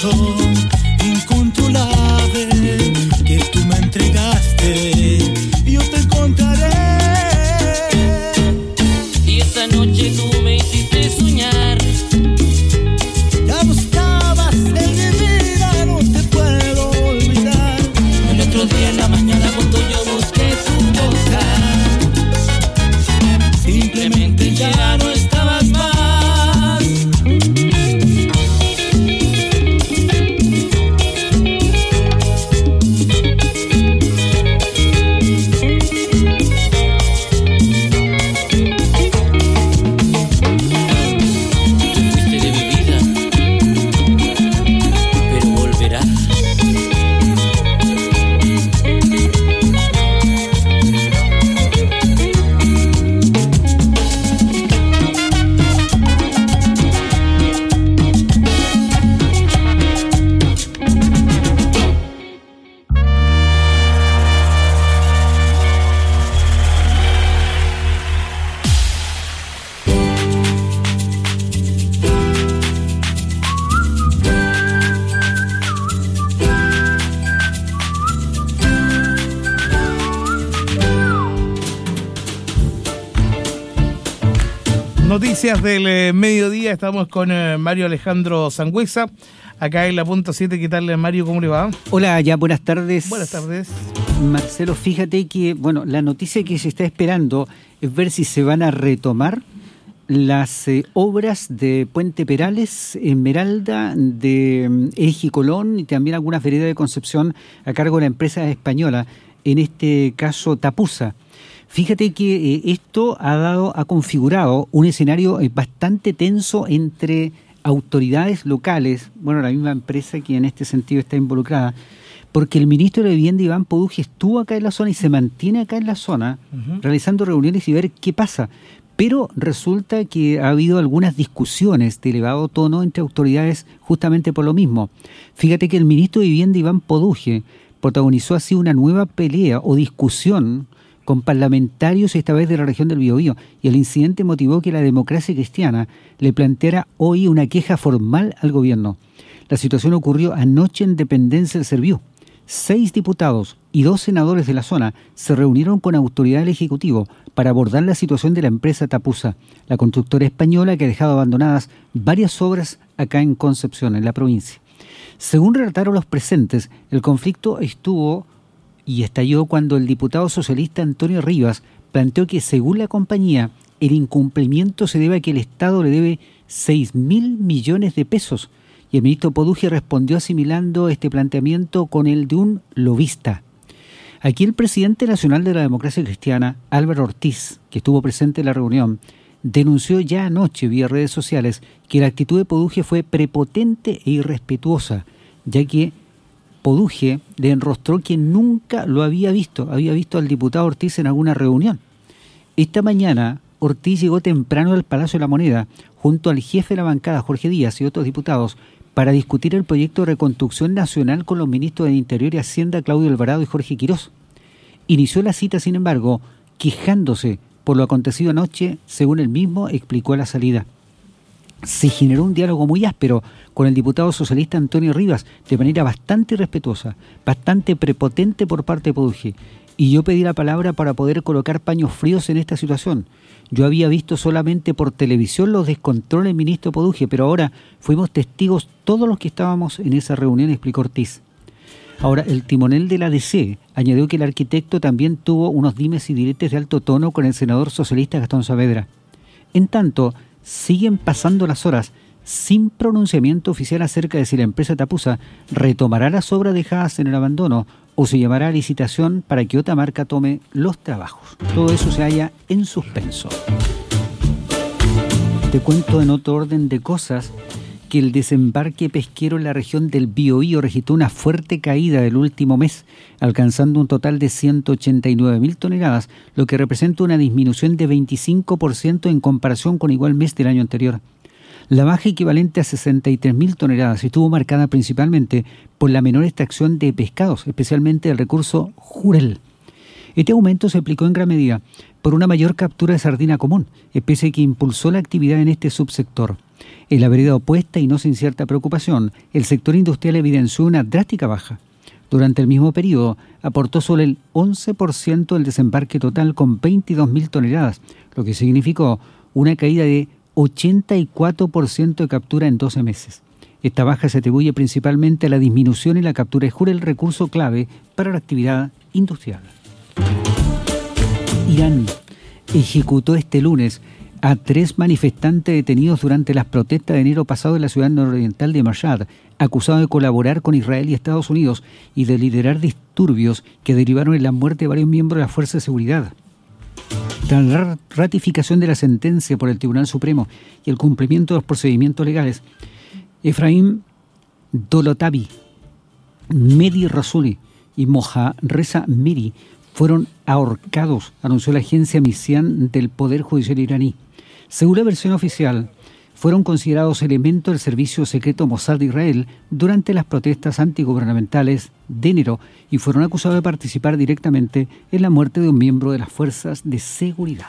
beso incontrolable que tú me entregaste, yo te contaré. Y esa noche tú me hiciste soñar. Ya no estabas en mi vida, no te puedo olvidar. El otro día en la mañana cuando yo busqué tu boca, simplemente ya no estabas más. Noticias del mediodía, estamos con Mario Alejandro Sangüesa, acá en la punto 7. ¿Qué tal, Mario? ¿Cómo le va? Hola, ya buenas tardes. Buenas tardes. Marcelo, fíjate que, la noticia que se está esperando es ver si se van a retomar las obras de Puente Perales, Esmeralda, de Eje Colón y también algunas veredas de Concepción a cargo de la empresa española, en este caso Tapusa. Fíjate que esto ha configurado un escenario bastante tenso entre autoridades locales, la misma empresa que en este sentido está involucrada, porque el ministro de Vivienda, Iván Poduje, estuvo acá en la zona y se mantiene acá en la zona, realizando reuniones y ver qué pasa. Pero resulta que ha habido algunas discusiones de elevado tono entre autoridades justamente por lo mismo. Fíjate que el ministro de Vivienda, Iván Poduje, protagonizó así una nueva pelea o discusión con parlamentarios esta vez de la región del Biobío, y el incidente motivó que la Democracia Cristiana le planteara hoy una queja formal al gobierno. La situación ocurrió anoche en dependencia del Serviú. 6 diputados y 2 senadores de la zona se reunieron con autoridad del Ejecutivo para abordar la situación de la empresa Tapusa, la constructora española que ha dejado abandonadas varias obras acá en Concepción, en la provincia. Según relataron los presentes, el conflicto estuvo y estalló cuando el diputado socialista Antonio Rivas planteó que, según la compañía, el incumplimiento se debe a que el Estado le debe 6.000 millones de pesos, y el ministro Poduje respondió asimilando este planteamiento con el de un lobista. Aquí el presidente nacional de la Democracia Cristiana, Álvaro Ortiz, que estuvo presente en la reunión, denunció ya anoche vía redes sociales que la actitud de Poduje fue prepotente e irrespetuosa, ya que Poduje le enrostró que nunca lo había visto al diputado Ortiz en alguna reunión. Esta mañana Ortiz llegó temprano al Palacio de la Moneda junto al jefe de la bancada, Jorge Díaz, y otros diputados para discutir el proyecto de reconstrucción nacional con los ministros del Interior y Hacienda, Claudio Alvarado y Jorge Quirós. Inició la cita, sin embargo, quejándose por lo acontecido anoche, según él mismo explicó a la salida. Se generó un diálogo muy áspero con el diputado socialista Antonio Rivas, de manera bastante irrespetuosa, bastante prepotente por parte de Poduje, y yo pedí la palabra para poder colocar paños fríos en esta situación. Yo había visto solamente por televisión los descontroles del ministro Poduje, pero ahora fuimos testigos todos los que estábamos en esa reunión, explicó Ortiz. Ahora, el timonel de la DC añadió que el arquitecto también tuvo unos dimes y diretes de alto tono con el senador socialista Gastón Saavedra. En tanto, siguen pasando las horas sin pronunciamiento oficial acerca de si la empresa Tapusa retomará las obras dejadas en el abandono o se llamará a licitación para que otra marca tome los trabajos. Todo eso se halla en suspenso. Te cuento en otro orden de cosas que el desembarque pesquero en la región del Biobío registró una fuerte caída del último mes, alcanzando un total de 189.000 toneladas, lo que representa una disminución de 25% en comparación con igual mes del año anterior. La baja, equivalente a 63.000 toneladas, estuvo marcada principalmente por la menor extracción de pescados, especialmente el recurso jurel. Este aumento se aplicó en gran medida por una mayor captura de sardina común, especie que impulsó la actividad en este subsector. En la vereda opuesta y no sin cierta preocupación, el sector industrial evidenció una drástica baja. Durante el mismo periodo, aportó solo el 11% del desembarque total con 22.000 toneladas, lo que significó una caída de 84% de captura en 12 meses. Esta baja se atribuye principalmente a la disminución en la captura de jura, el recurso clave para la actividad industrial. Irán ejecutó este lunes a 3 manifestantes detenidos durante las protestas de enero pasado en la ciudad nororiental de Mashhad, acusados de colaborar con Israel y Estados Unidos y de liderar disturbios que derivaron en la muerte de varios miembros de las fuerzas de seguridad. Tras la ratificación de la sentencia por el Tribunal Supremo y el cumplimiento de los procedimientos legales, Efraim Dolotabi, Mehdi Rasuli y Moja Reza Miri fueron ahorcados, anunció la agencia Misian del Poder Judicial iraní. Según la versión oficial, fueron considerados elementos del servicio secreto Mossad de Israel durante las protestas antigubernamentales de enero y fueron acusados de participar directamente en la muerte de un miembro de las fuerzas de seguridad.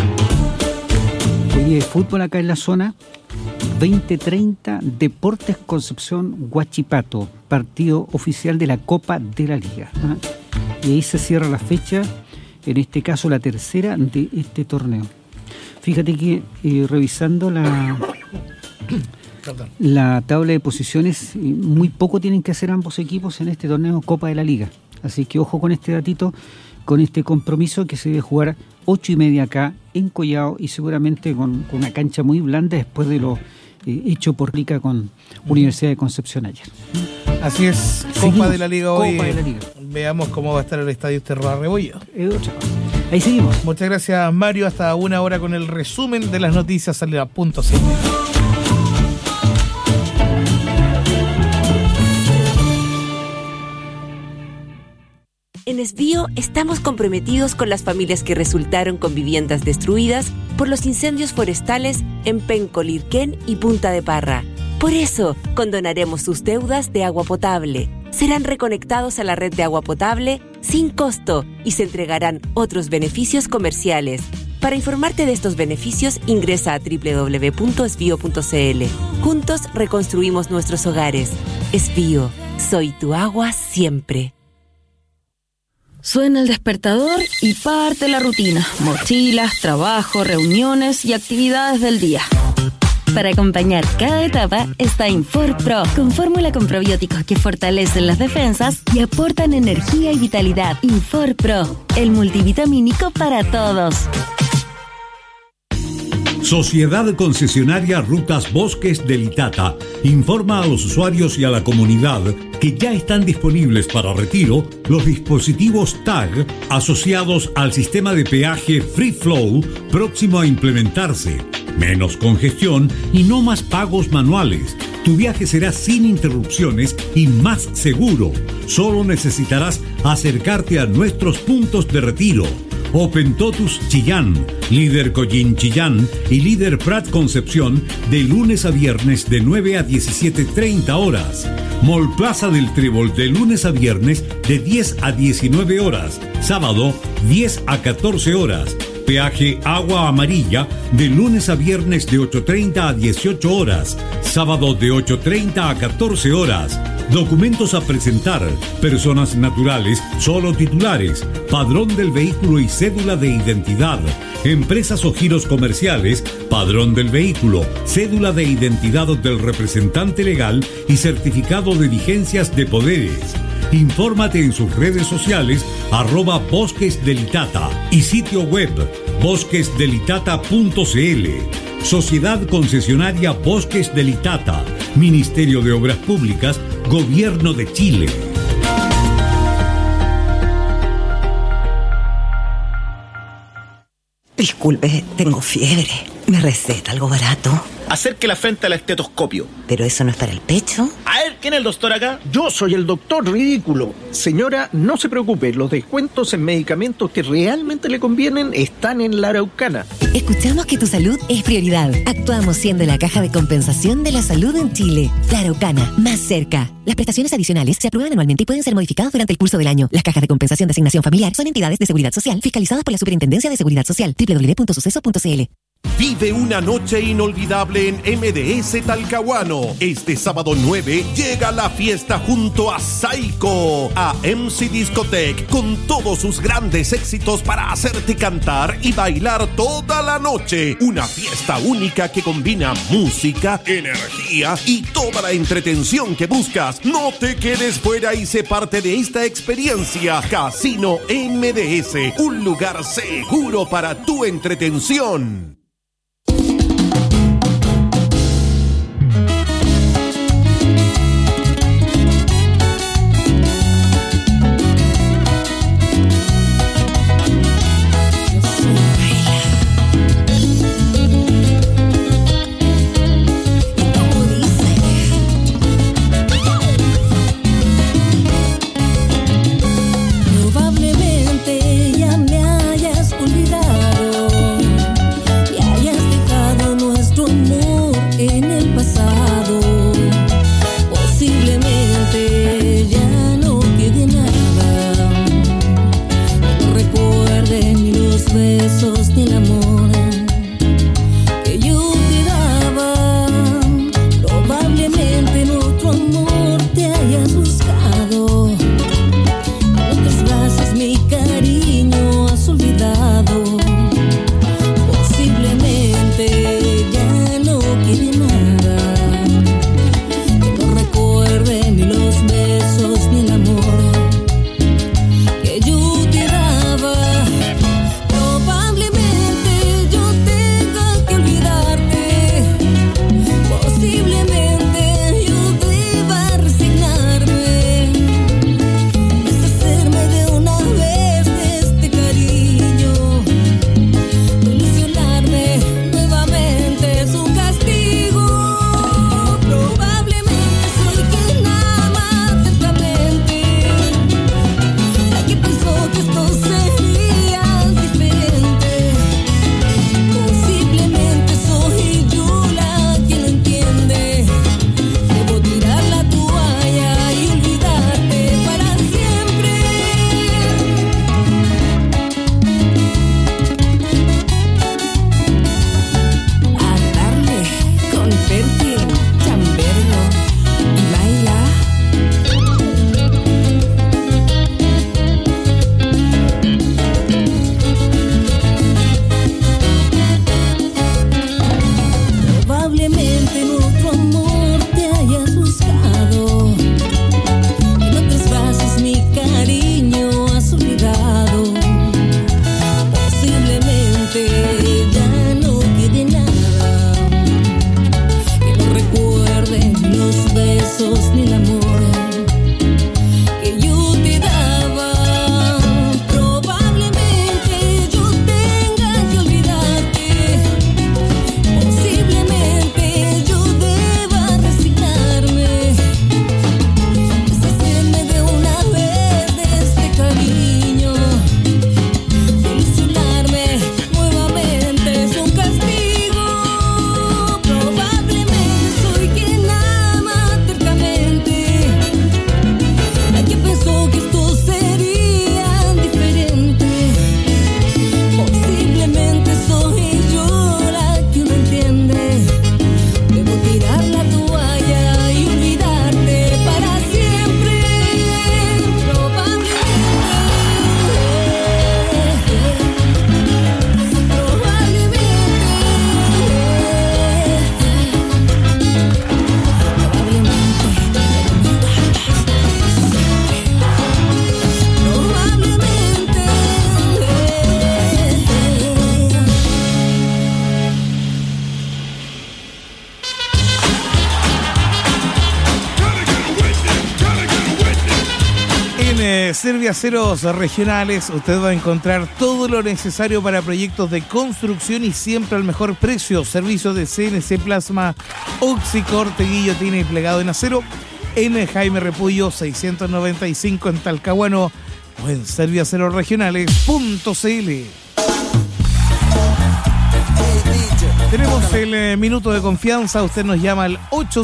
Hoy hay fútbol acá en la zona. 20:30, Deportes Concepción Huachipato, partido oficial de la Copa de la Liga. Y ahí se cierra la fecha, en este caso la tercera de este torneo. Fíjate que revisando la tabla de posiciones, muy poco tienen que hacer ambos equipos en este torneo Copa de la Liga. Así que ojo con este datito, con este compromiso que se debe jugar 8:30 acá en Collao y seguramente con una cancha muy blanda después de lo hecho por Rica con Universidad de Concepción ayer. Así es, Copa de la Liga hoy. Copa de la Liga. Veamos cómo va a estar el estadio Terra Rebollo. Ahí seguimos. Muchas gracias, Mario. Hasta una hora con el resumen de las noticias al punto 7. En Esbío estamos comprometidos con las familias que resultaron con viviendas destruidas por los incendios forestales en Penco, Lirquén y Punta de Parra. Por eso, condonaremos sus deudas de agua potable. Serán reconectados a la red de agua potable sin costo y se entregarán otros beneficios comerciales. Para informarte de estos beneficios, ingresa a www.esbio.cl. Juntos reconstruimos nuestros hogares. Esbío, soy tu agua siempre. Suena el despertador y parte la rutina. Mochilas, trabajo, reuniones y actividades del día. Para acompañar cada etapa está InforPro, con fórmula con probióticos que fortalecen las defensas y aportan energía y vitalidad. InforPro, el multivitamínico para todos. Sociedad Concesionaria Rutas Bosques del Itata informa a los usuarios y a la comunidad que ya están disponibles para retiro los dispositivos TAG asociados al sistema de peaje Free Flow próximo a implementarse. Menos congestión y no más pagos manuales. Tu viaje será sin interrupciones y más seguro. Solo necesitarás acercarte a nuestros puntos de retiro. Open Totus Chillán, Líder Collín Chillán y Líder Prat Concepción de lunes a viernes de 9 a 17:30 horas. Mall Plaza del Trébol de lunes a viernes de 10 a 19 horas. Sábado 10 a 14 horas. Peaje Agua Amarilla de lunes a viernes de 8:30 a 18 horas. Sábado de 8:30 a 14 horas. Documentos a presentar: personas naturales, solo titulares, padrón del vehículo y cédula de identidad. Empresas o giros comerciales, padrón del vehículo, cédula de identidad del representante legal y certificado de vigencias de poderes. Infórmate en sus redes sociales @Bosques del Itata y sitio web bosquesdelitata.cl. Sociedad Concesionaria Bosques del Itata, Ministerio de Obras Públicas, Gobierno de Chile. Disculpe, tengo fiebre. ¿Me receta algo barato? Acerque la frente al estetoscopio. ¿Pero eso no es para el pecho? A ver, ¿quién es el doctor acá? Yo soy el doctor ridículo. Señora, no se preocupe, los descuentos en medicamentos que realmente le convienen están en La Araucana. Escuchamos que tu salud es prioridad. Actuamos siendo la caja de compensación de la salud en Chile. La Araucana, más cerca. Las prestaciones adicionales se aprueban anualmente y pueden ser modificadas durante el curso del año. Las cajas de compensación de asignación familiar son entidades de seguridad social fiscalizadas por la Superintendencia de Seguridad Social. www.suceso.cl. Vive una noche inolvidable en MDS Talcahuano. Este sábado 9 llega la fiesta junto a Saiko a MC Discotech con todos sus grandes éxitos para hacerte cantar y bailar toda la noche. Una fiesta única que combina música, energía y toda la entretención que buscas. No te quedes fuera y sé parte de esta experiencia. Casino MDS, un lugar seguro para tu entretención. Serviaceros Regionales usted va a encontrar todo lo necesario para proyectos de construcción y siempre al mejor precio. Servicios de CNC Plasma, Oxicor, guillotina y plegado en acero en Jaime Repullo 695 en Talcahuano o en serviacerosregionales.cl. Tenemos el minuto de confianza. Usted nos llama al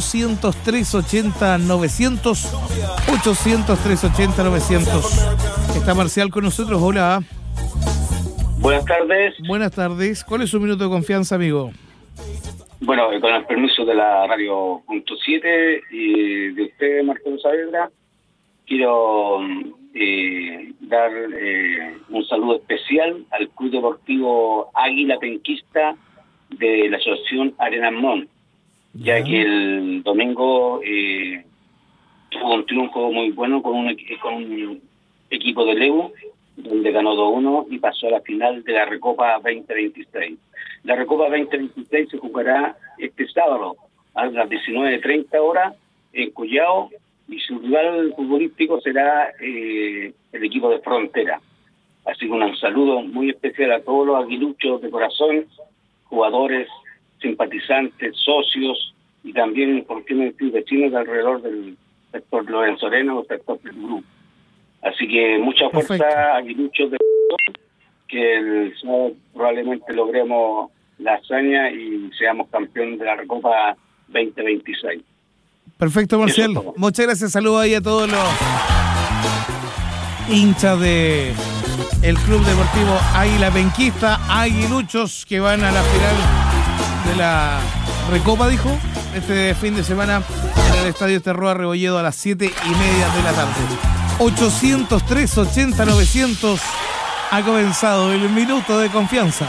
800-380-900. 800-380-900. Está Marcial con nosotros. Hola. Buenas tardes. Buenas tardes. ¿Cuál es su minuto de confianza, amigo? Bueno, con el permiso de la Radio Punto 7 y de usted, Marcelo Saavedra, quiero dar un saludo especial al Club Deportivo Águila Penquista de la Asociación Arenas Mont, ya que el domingo tuvo un triunfo muy bueno con un equipo de Lebu, donde ganó 2-1 y pasó a la final de la Recopa 2026. La Recopa 2026 se jugará este sábado a las 19:30 horas en Collao, y su rival futbolístico será el equipo de Frontera. Así que un saludo muy especial a todos los aguiluchos de corazón, jugadores, simpatizantes, socios y también, por qué no decir, vecinos de alrededor del sector Lorenzo Arena o sector del grupo. Así que mucha fuerza, aguiluchos de corazón, que el sábado probablemente logremos la hazaña y seamos campeones de la Recopa 2026. Perfecto, Marcial. Muchas gracias. Saludos ahí a todos los hinchas de el Club Deportivo Águila Penquista, aguiluchos que van a la final de la Recopa, dijo, este fin de semana en el Estadio Terroa Rebolledo a las 7:30 de la tarde. 803-80-900 ha comenzado el minuto de confianza.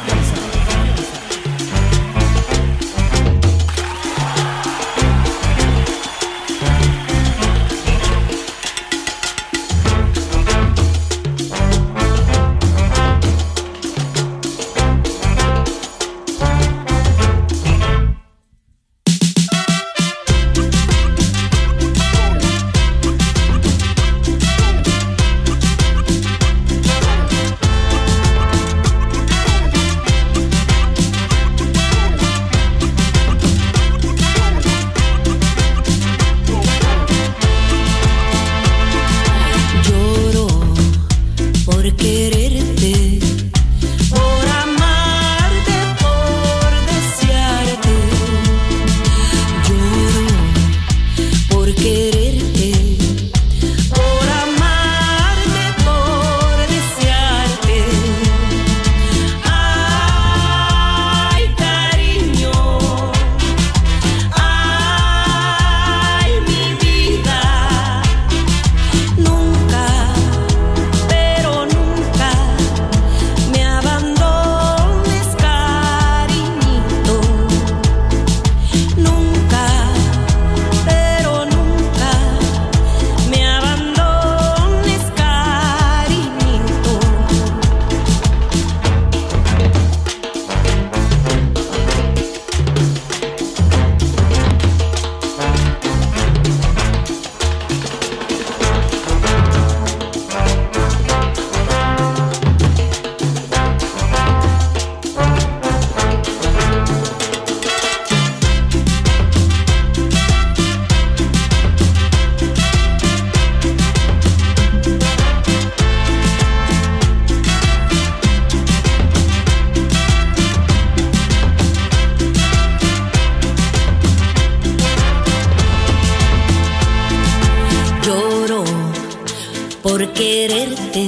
por quererte,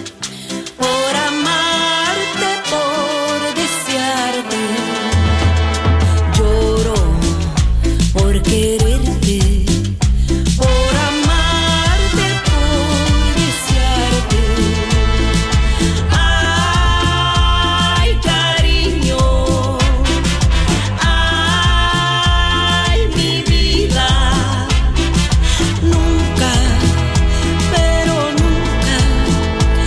por amarte, por desearte. Lloro por quererte, por amarte, por desearte. Ay, cariño, ay, mi vida, nunca, pero nunca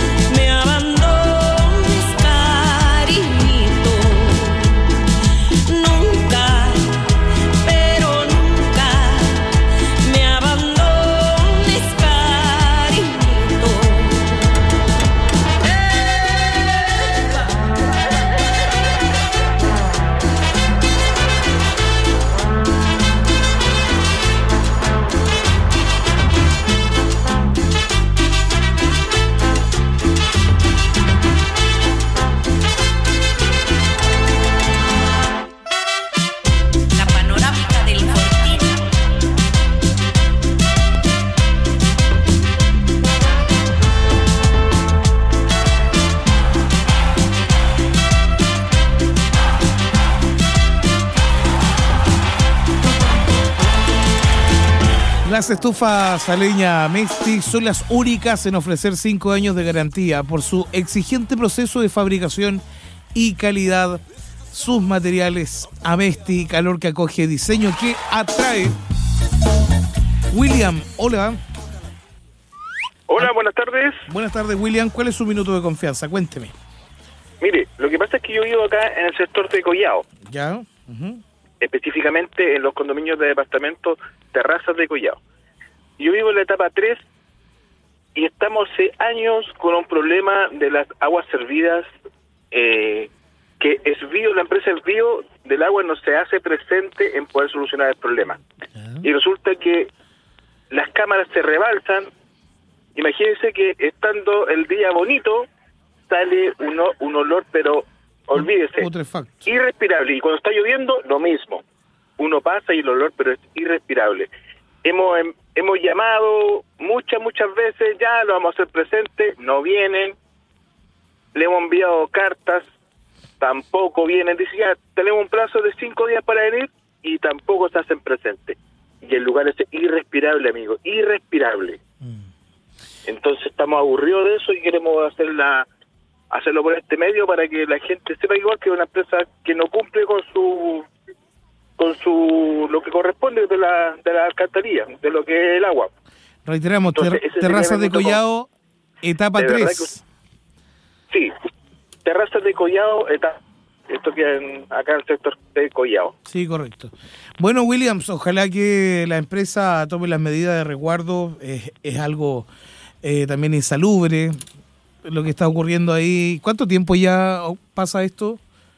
Las estufas a leña Mesti son las únicas en ofrecer 5 años de garantía por su exigente proceso de fabricación y calidad. Sus materiales Amesti, calor que acoge, diseño que atrae. William, hola. Hola, buenas tardes. Buenas tardes, William. ¿Cuál es su minuto de confianza? Cuénteme. Mire, lo que pasa es que yo vivo acá en el sector de Collao. ¿Ya? Específicamente en los condominios de departamentos Terrazas de Collao. Yo vivo en la etapa 3 y estamos hace años con un problema de las aguas servidas, que Esvío, la empresa Esvío del agua no se hace presente en poder solucionar el problema. Y resulta que las cámaras se rebalsan. Imagínense que estando el día bonito sale un olor, pero olvídese, irrespirable. Y cuando está lloviendo, lo mismo. Uno pasa y el olor, pero es irrespirable. Hemos llamado muchas veces, ya lo vamos a hacer presente, no vienen. Le hemos enviado cartas, tampoco vienen. Dice, ya tenemos un plazo de 5 días para venir y tampoco se hacen presentes. Y el lugar es irrespirable, amigo, irrespirable. Entonces estamos aburridos de eso y queremos hacerlo por este medio para que la gente sepa igual que es una empresa que no cumple con su lo que corresponde de la alcantarilla, de lo que es el agua. Reiteramos, Terrazas de Collao, etapa 3. Sí, Terrazas de Collao, esto queda acá en el sector de Collao. Sí, correcto. Bueno, Williams, ojalá que la empresa tome las medidas de resguardo. Es algo también insalubre lo que está ocurriendo ahí. ¿Cuánto tiempo ya pasa esto?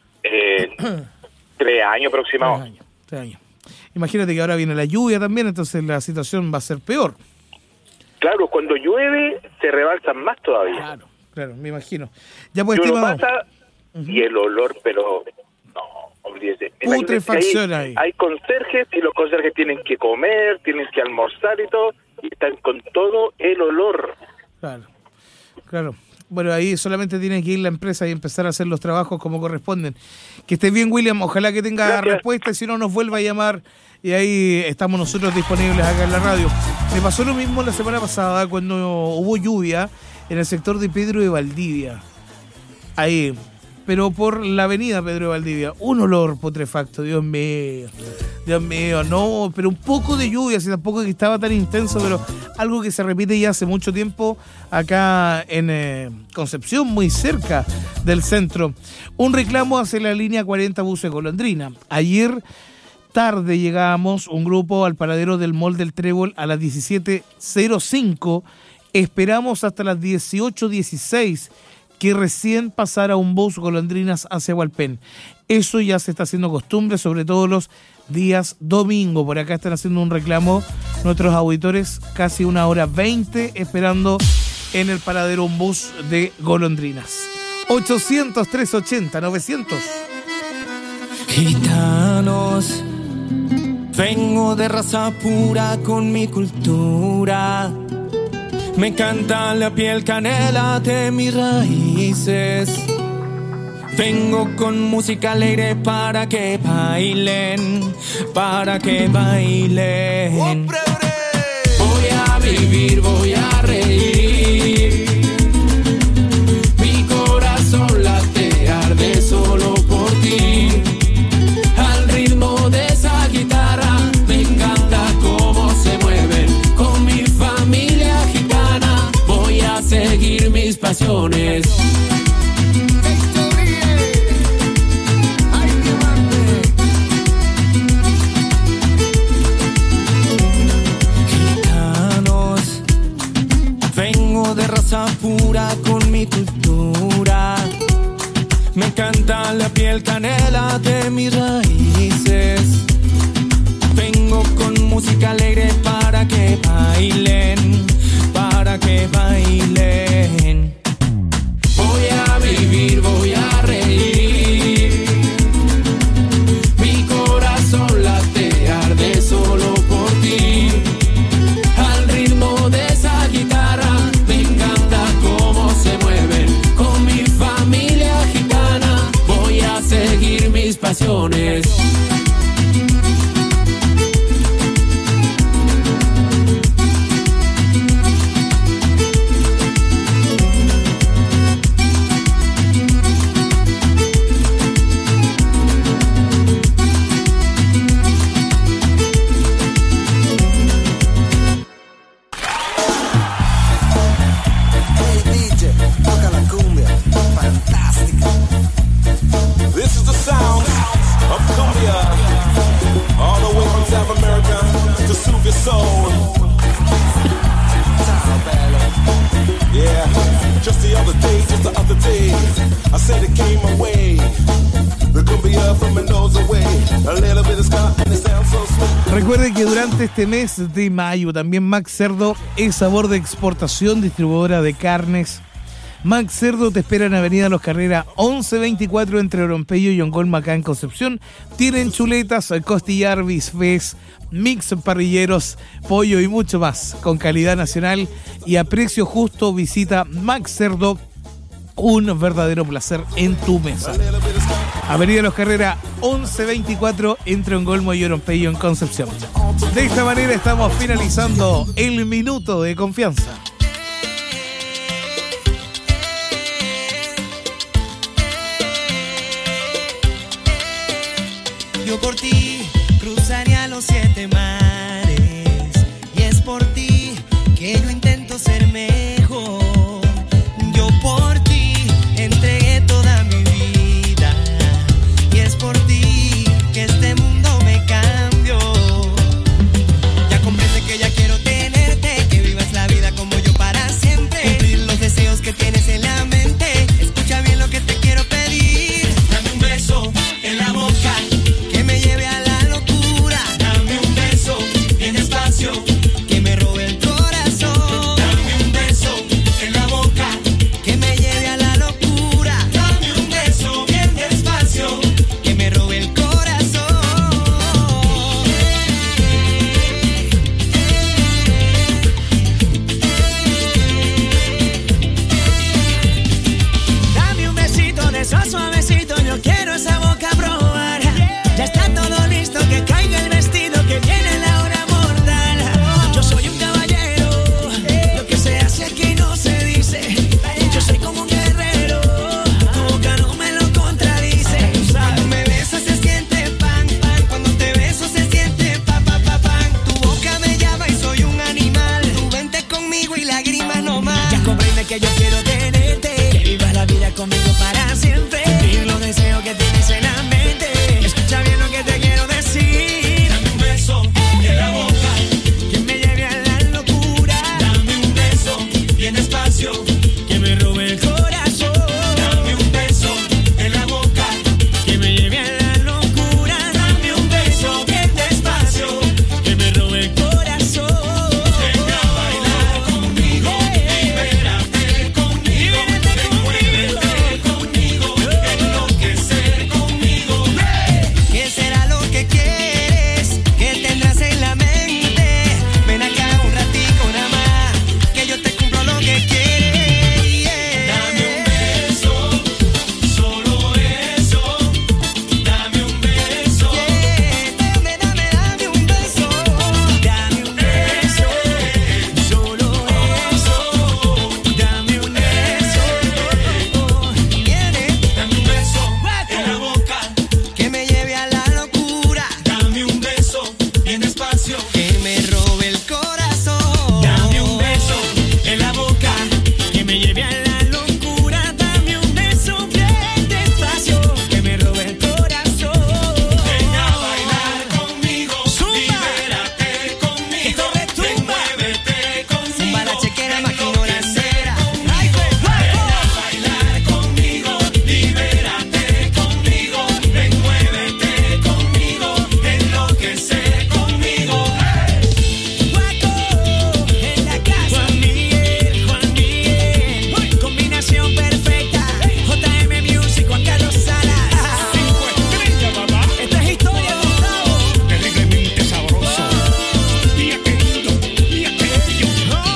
3 años aproximadamente. 3 años. Imagínate que ahora viene la lluvia también, entonces la situación va a ser peor. Claro, cuando llueve se rebalsan más todavía. Claro, me imagino. Ya pues, uno pasa y el olor, pero no, olvídese. Putrefacción ahí. Hay conserjes y los conserjes tienen que comer, tienen que almorzar y todo, y están con todo el olor. Claro. Bueno, ahí solamente tiene que ir la empresa y empezar a hacer los trabajos como corresponden. Que esté bien, William. Ojalá que tenga respuesta y si no nos vuelva a llamar. Y ahí estamos nosotros disponibles acá en la radio. Me pasó lo mismo la semana pasada cuando hubo lluvia en el sector de Pedro de Valdivia. Ahí. Pero por la avenida Pedro de Valdivia. Un olor putrefacto, Dios mío. No, pero un poco de lluvia, si tampoco que estaba tan intenso, pero algo que se repite ya hace mucho tiempo acá en Concepción, muy cerca del centro. Un reclamo hacia la línea 40 Buses Golondrina. Ayer tarde llegábamos un grupo al paradero del Mall del Trébol a las 17:05. Esperamos hasta las 18:16 que recién pasara un bus Golondrinas hacia Hualpén. Eso ya se está haciendo costumbre, sobre todo los días domingo. Por acá están haciendo un reclamo nuestros auditores, casi 1:20 esperando en el paradero un bus de Golondrinas. 800-380-900. Gitanos, vengo de raza pura con mi cultura. Me encanta la piel canela de mis raíces. Vengo con música alegre para que bailen, para que bailen. Voy a vivir, voy a reír. Mi corazón late, arde solo por ti. Al ritmo de esa guitarra, me encanta cómo se mueven. Con mi familia gitana, voy a seguir mis pasiones. De raza pura con mi cultura. Me encanta la piel canela de mis raíces. Vengo con música alegre para que bailen, para que bailen. Voy a vivir, voy a reír. Mi corazón late, arde solo por ti. Al ritmo de esa guitarra, con mi familia gitana, voy a seguir mis pasiones. Recuerde que durante este mes de mayo también Max Cerdo es sabor de exportación, distribuidora de carnes. Max Cerdo te espera en Avenida Los Carreras 1124 entre Orompeyo y Ongolma, acá en Concepción. Tienen chuletas, costillar, bisfés, mix parrilleros, pollo y mucho más. Con calidad nacional y a precio justo, visita Max Cerdo. Un verdadero placer en tu mesa. Avenida Los Carreras 1124 entre Ongolmo y Orompeyo en Concepción. De esta manera estamos finalizando el minuto de confianza. Yo por ti cruzaría los 7 mares y es por ti que yo intento ser mejor. Yo por ti entregué toda mi vida y es por ti que este mundo me cambió. Ya comprende que ya quiero tenerte, que vivas la vida como yo para siempre, cumplir los deseos que tienes en la mente. Escucha bien lo que te quiero pedir. Dame un beso en la boca que me lleve a la locura. Dame un beso bien despacio que me robe el corazón. Dame un beso en la boca que me lleve a la locura. Dame un beso bien despacio que me robe el corazón. Dame un besito de esos suavecitos, yo quiero esa boca probar. Ya está todo listo, que caiga el vestido, que viene la hora mortal. Yo soy un caballero, lo que se hace aquí no se dice. Yo soy como un guerrero, tu boca no me lo contradice. Cuando me besas se siente pan, pan. Cuando te beso se siente pa, pa, pa, pan. Tu boca me llama y soy un animal. Tú vente conmigo y lágrimas no más. Ya comprende que yo quiero tenerte, que vivas la vida conmigo para siempre. Cumplir los deseos que tienes en la mente. Escucha bien lo que te quiero decir. Dame un beso en la boca que me lleve a la locura. Dame un beso bien despacio que me robe el corazón. Dame un beso en la boca que me lleve a la locura. Dame un beso bien despacio que me robe el corazón. Ven a bailar conmigo, libérate conmigo, envuélvete conmigo, enloquecer conmigo. ¿Qué será lo que quieres? ¿Qué tendrás en la mente? Ven acá un ratico nada más, que yo te cumplo lo que quieres. Dame un beso, solo eso. Dame un beso. Dame un beso. Dame un beso, solo eso. Dame un beso. Dame un beso en la boca que me lleve a la locura. Dame un beso bien despacio que me robe el corazón. Dame un beso en la boca que me lleve a la locura. Dame un beso bien despacio que me robe el corazón. Ven a bailar conmigo, libérate conmigo, ven, muévete conmigo. Zumba la chequera, maquino la cera. Ven a bailar conmigo, libérate conmigo, ven, muévete conmigo, enloquecer conmigo. Guaco en la casa. Juan Miguel, combinación perfecta. JM Music, Juan Carlos Salas. 5 estrellas, papá. Esta es historia, Gustavo. Terriblemente sabroso. Y aquello, y aquello.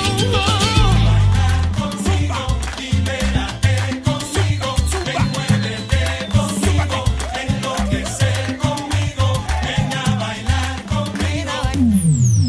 Consigo, libérate consigo, ven, muévete conmigo, enloquecer conmigo, ven a bailar conmigo.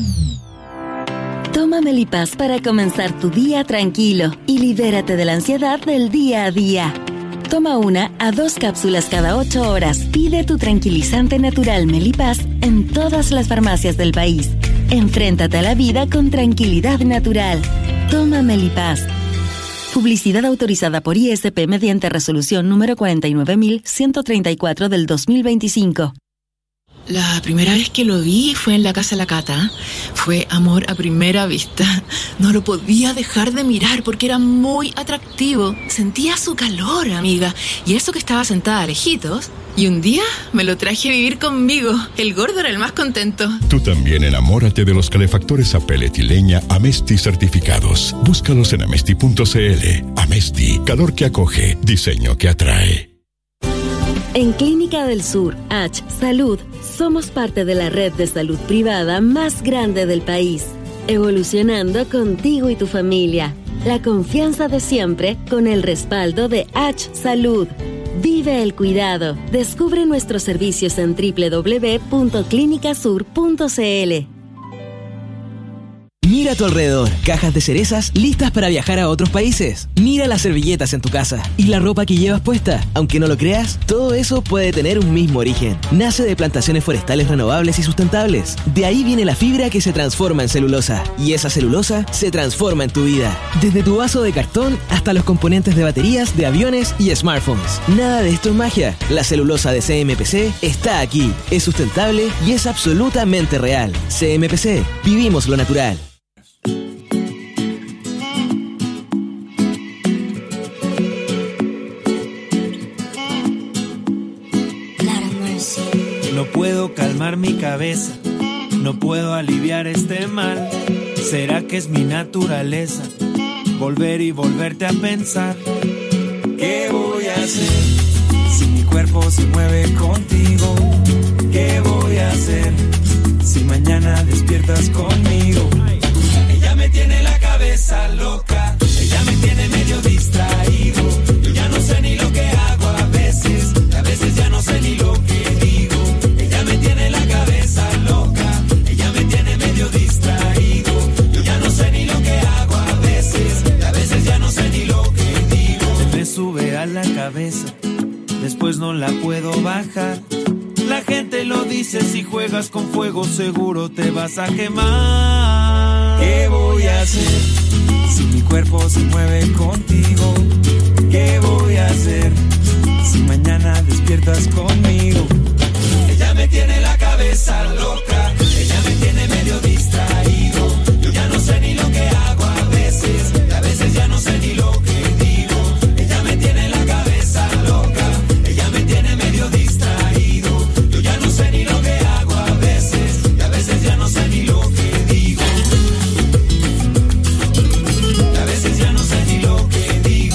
Toma Melipaz para comenzar tu día tranquilo y libérate de la ansiedad del día a día. Toma 1 a 2 cápsulas cada 8 horas. Pide tu tranquilizante natural Melipaz en todas las farmacias del país. Enfréntate a la vida con tranquilidad natural. Toma Melipaz. Publicidad autorizada por ISP mediante resolución número 49134 del 2025. La primera vez que lo vi fue en la casa de la Cata. Fue amor a primera vista. No lo podía dejar de mirar porque era muy atractivo. Sentía su calor, amiga. Y eso que estaba sentada lejitos. Y un día me lo traje a vivir conmigo. El gordo era el más contento. Tú también enamórate de los calefactores a pellet y leña Amesti certificados. Búscalos en amesti.cl. Amesti, calor que acoge, diseño que atrae. En Clínica del Sur, H Salud, somos parte de la red de salud privada más grande del país, evolucionando contigo y tu familia. La confianza de siempre con el respaldo de H Salud. Vive el cuidado. Descubre nuestros servicios en www.clinicasur.cl. Mira a tu alrededor, cajas de cerezas listas para viajar a otros países. Mira las servilletas en tu casa y la ropa que llevas puesta. Aunque no lo creas, todo eso puede tener un mismo origen. Nace de plantaciones forestales renovables y sustentables. De ahí viene la fibra que se transforma en celulosa. Y esa celulosa se transforma en tu vida. Desde tu vaso de cartón hasta los componentes de baterías, de aviones y smartphones. Nada de esto es magia. La celulosa de CMPC está aquí. Es sustentable y es absolutamente real. CMPC, vivimos lo natural. No puedo calmar mi cabeza, no puedo aliviar este mal. ¿Será que es mi naturaleza? Volver y volverte a pensar. ¿Qué voy a hacer si mi cuerpo se mueve contigo? ¿Qué voy a hacer si mañana despiertas conmigo? Ella me tiene la cabeza loca, ella me tiene medio distraído. Yo ya no sé ni lo que hago a veces ya no sé ni lo que digo. Ella me tiene la cabeza loca, ella me tiene medio distraído. Yo ya no sé ni lo que hago a veces ya no sé ni lo que digo. Se me sube a la cabeza, después no la puedo bajar. La gente lo dice, si juegas con fuego seguro te vas a quemar. ¿Qué voy a hacer si mi cuerpo se mueve contigo? ¿Qué voy a hacer si mañana despiertas conmigo? Ella me tiene la cabeza loca, ella me tiene medio distraído. Yo ya no sé ni lo que hago a veces ya no sé ni lo que digo. Ella me tiene la cabeza loca, ella me tiene medio distraído. Yo ya no sé ni lo que hago a veces ya no sé ni lo que digo. A veces ya no sé ni lo que digo.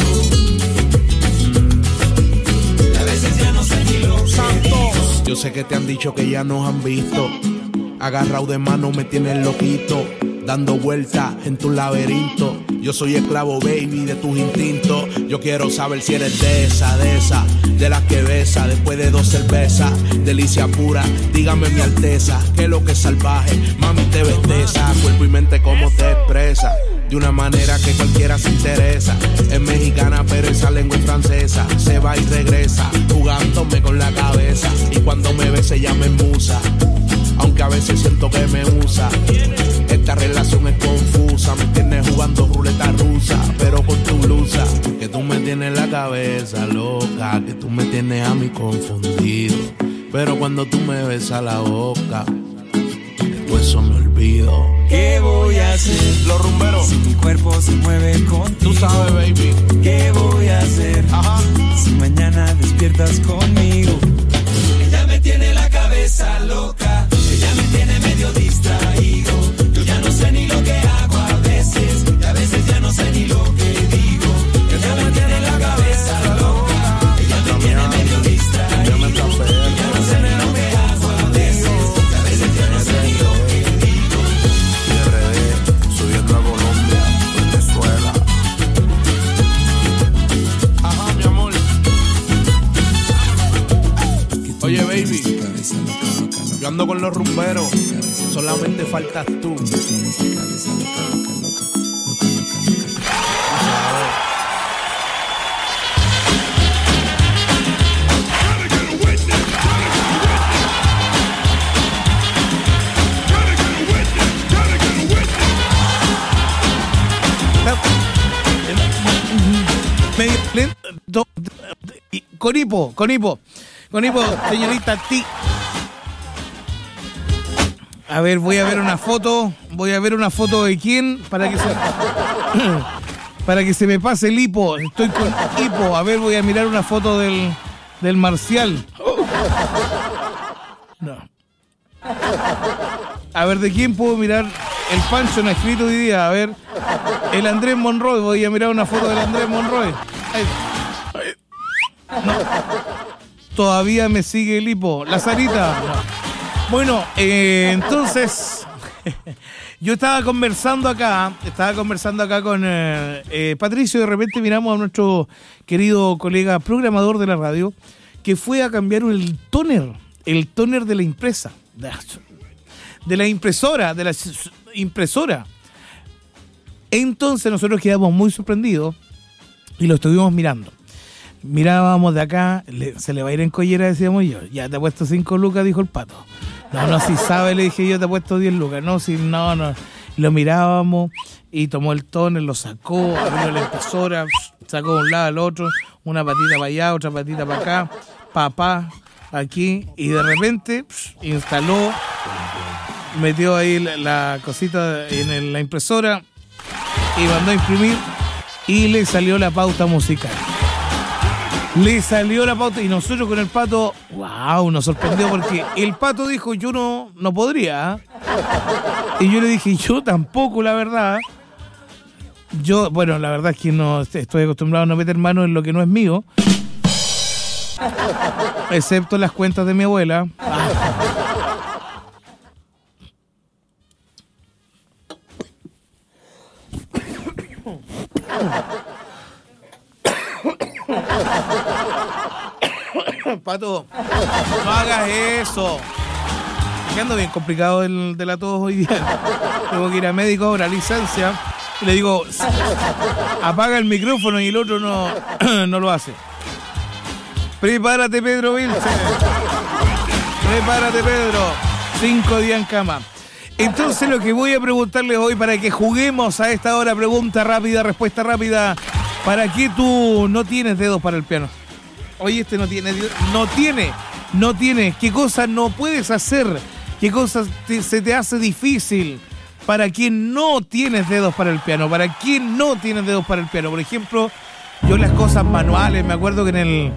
A veces ya no sé ni lo que digo. Yo sé que te han dicho que ya nos han visto. Agarrado de mano me tienes loquito, dando vueltas en tu laberinto. Yo soy esclavo, baby, de tus instintos. Yo quiero saber si eres de esa, de las que besa después de 2 cervezas. Delicia pura, dígame mi alteza, que lo que es salvaje, mami te besteza. Cuerpo y mente como te expresa, de una manera que cualquiera se interesa. Es mexicana pero esa lengua es francesa. Se va y regresa, jugándome con la cabeza. Y cuando me besa ella me musa, aunque a veces siento que me usa. Esta relación es confusa, me tienes jugando ruleta rusa, pero con tu blusa, que tú me tienes la cabeza loca, que tú me tienes a mí confundido, pero cuando tú me besas la boca, después eso me olvido. ¿Qué voy a hacer? Los rumberos. Si mi cuerpo se mueve contigo. Tú sabes, baby. ¿Qué voy a hacer? Ajá. Si mañana despiertas conmigo. Ella me tiene la cabeza loca, ella me tiene medio distraído. Yo ya no sé ni lo que hago a veces ya no sé ni lo que digo. Ella me tiene la cabeza loca, ella me tiene medio distraído. Yo ya no sé ni lo que hago a veces ya no sé ni lo que digo. RD, subiendo a Colombia, Venezuela. Ajá, mi amor. Oye, baby, yo ando con los rumberos, solamente faltas tú. Con hipo, señorita T. A ver, voy a ver una foto. Voy a ver una foto de quién para que se me pase el hipo. Estoy con hipo. A ver, voy a mirar una foto del Marcial. No. A ver, ¿de quién puedo mirar? El Pancho no ha escrito hoy día. A ver, el Andrés Monroy. Voy a mirar una foto del Andrés Monroy. No. Todavía me sigue el hipo. La Sarita. No. Bueno, entonces, yo estaba conversando acá con Patricio, y de repente miramos a nuestro querido colega programador de la radio, que fue a cambiar el tóner de la impresa, de la impresora. Entonces nosotros quedamos muy sorprendidos y lo estuvimos mirando. Mirábamos de acá, se le va a ir en collera, decíamos yo. Ya te he puesto 5 lucas, dijo el Pato. No, si sabe, le dije yo, te he puesto 10 lucas. No. Lo mirábamos y tomó el tóner, lo sacó, abrió la impresora, sacó de un lado al otro, una patita para allá, otra patita para acá, papá, aquí, y de repente instaló, metió ahí la cosita en la impresora y mandó a imprimir y le salió la pauta musical. Le salió la pauta y nosotros con el Pato, wow, nos sorprendió porque el Pato dijo, yo no podría. Y yo le dije, yo tampoco, la verdad. La verdad es que no estoy acostumbrado a no meter mano en lo que no es mío. Excepto las cuentas de mi abuela. Pato, no hagas eso. Que ando bien complicado el de la tos hoy día. Tengo que ir a médico ahora, licencia. Y le digo, apaga el micrófono y el otro no lo hace. Prepárate, Pedro Vilche. Prepárate, Pedro. 5 días en cama. Entonces lo que voy a preguntarles hoy para que juguemos a esta hora, pregunta rápida, respuesta rápida. ¿Para qué tú no tienes dedos para el piano? Oye, no tiene. ¿Qué cosas no puedes hacer? ¿Qué cosas se te hace difícil? ¿Para quién no tienes dedos para el piano? ¿Para quién no tienes dedos para el piano? Por ejemplo, yo las cosas manuales, me acuerdo que en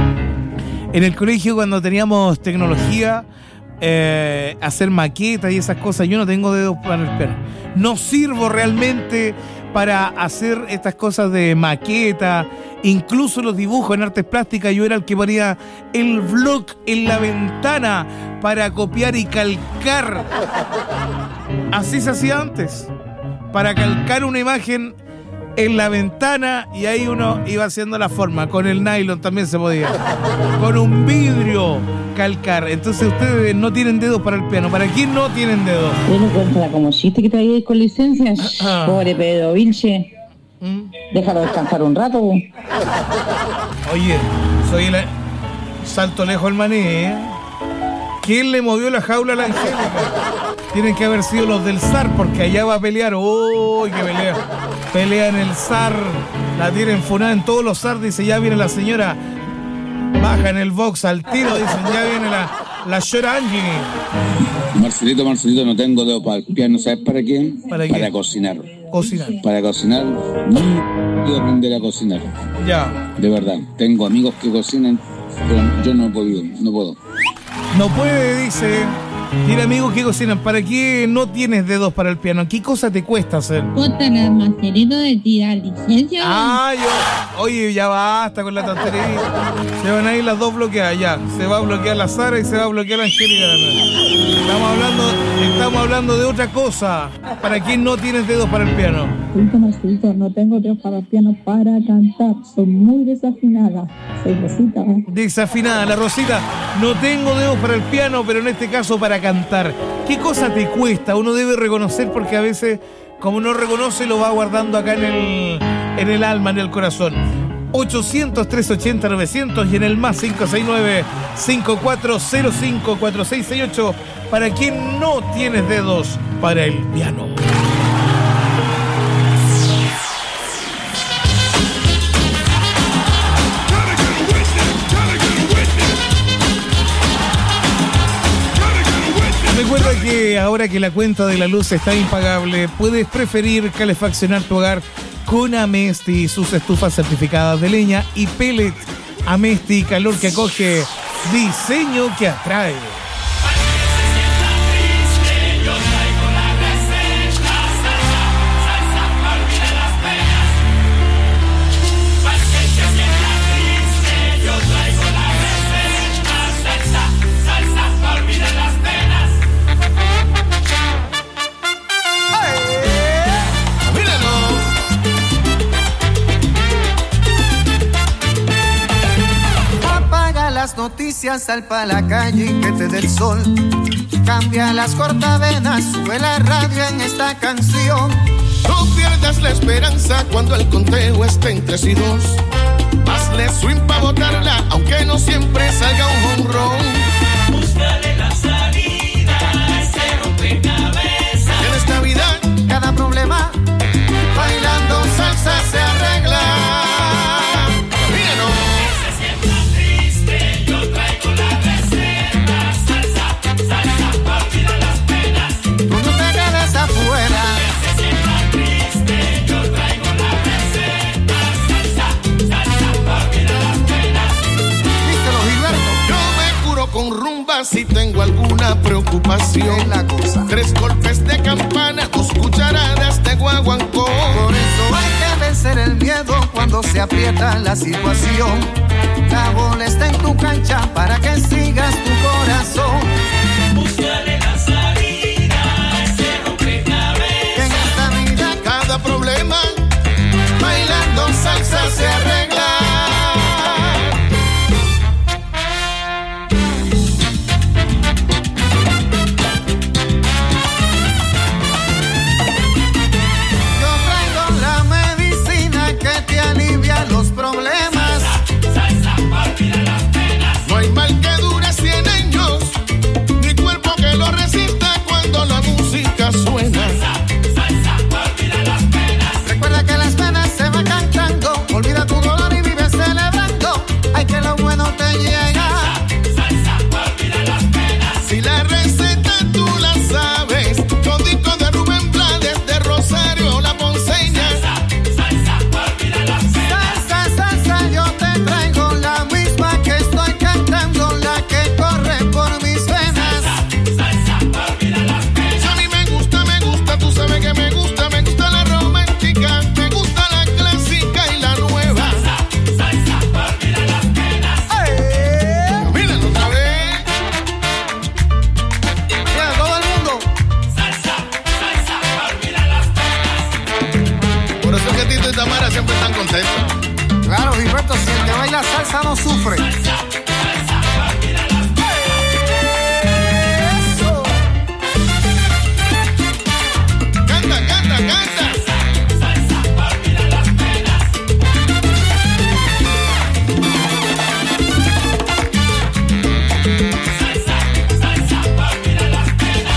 el colegio cuando teníamos tecnología, hacer maquetas y esas cosas, yo no tengo dedos para el piano. No sirvo realmente para hacer estas cosas de maqueta, incluso los dibujos en artes plásticas. Yo era el que ponía el bloc en la ventana para copiar y calcar. Así se hacía antes, para calcar una imagen en la ventana y ahí uno iba haciendo la forma. Con el nylon también se podía, con un vidrio calcar. Entonces ustedes no tienen dedos para el piano. ¿Para quién no tienen dedos? Bueno, cuéntala como chiste que traía con licencia. Pobre Pedro Vilche. Déjalo descansar un rato. Oye, soy el salto lejos el maní, ¿eh? ¿Quién le movió la jaula a la Angélica? Tienen que haber sido los del SAR, porque allá va a pelear. ¡Uy, qué pelea! Pelea en el SAR. La tienen funada en todos los SAR. Dice, ya viene la señora. Baja en el box al tiro. Dicen, ya viene la Shora Angie. Marcelito, no tengo dedo para el piano. ¿Sabes para qué? Para cocinar. Para cocinar. No puedo aprender a cocinar. Ya. De verdad. Tengo amigos que cocinan, pero yo no he podido. No puedo. No puede, dice. Tiene amigos que cocinan. ¿Para qué no tienes dedos para el piano? ¿Qué cosa te cuesta hacer? Bótala, Marcelito, de tirar licencia. Oye, ya basta con la tontería. Se van a ir las dos bloqueadas, ya. Se va a bloquear la Sara y se va a bloquear la Angélica. Estamos hablando de otra cosa. ¿Para quién no tienes dedos para el piano? Marcelito, no tengo dedos para el piano para cantar. Soy muy desafinada. Soy Rosita. Desafinada, la Rosita. No tengo dedos para el piano, pero en este caso para cantar. ¿Qué cosa te cuesta? Uno debe reconocer, porque a veces, como no reconoce, lo va guardando acá en el alma, en el corazón. 800-380-900 y en el más 569-5405-4668 para quien no tienes dedos para el piano. Recuerda que que ahora que la cuenta de la luz está impagable, puedes preferir calefaccionar tu hogar con Amesti y sus estufas certificadas de leña y pellet. Amesti, calor que acoge, diseño que atrae. Las noticias, sal pa' la calle y que te dé el sol. Cambia las cortavenas, sube la radio en esta canción. No pierdas la esperanza cuando el conteo esté en 3 y 2. Hazle swing pa' botarla, aunque no siempre salga un jonrón. Búscale la salida a ese rompecabezas. En esta vida, cada problema, bailando salsa se arregla. Con rumba si tengo alguna preocupación. La cosa. 3 golpes de campana, 2 cucharadas de guaguancó. Por eso hay que vencer el miedo cuando se aprieta la situación. La bola está en tu cancha para que sigas tu corazón. Búscale la salida a ese rompecabezas. En esta vida cada problema, bailando salsa se arregla. Los problemas. Salsa pa' olvidar las penas. No hay mal que dure 100 años, ni cuerpo que lo resista cuando la música suena. Salsa pa' olvidar las penas. Recuerda que las penas se van cantando. Olvida tu dolor y vive celebrando. Ay, que lo bueno te llega. Salsa pa' olvidar las penas. Si la receta tú la sabes, con disco de Rubén Blades, de Rosario la Ponceña. Yo te traigo la misma que estoy cantando, la que corre por mis venas. Salsa pa' olvidar las penas. A mí me gusta, tú sabes que me gusta la romántica, me gusta la clásica y la nueva. Salsa pa' olvidar las penas. Míralo otra vez. Mira, todo el mundo. Salsa pa' olvidar las penas. Por eso es que Tito y Tamara siempre están contentos. Claro, Gilberto, si el que baila salsa no sufre. Salsa pa' olvidar las penas. ¡Eso! Canta. Salsa pa' olvidar las penas. Salsa pa' olvidar las penas.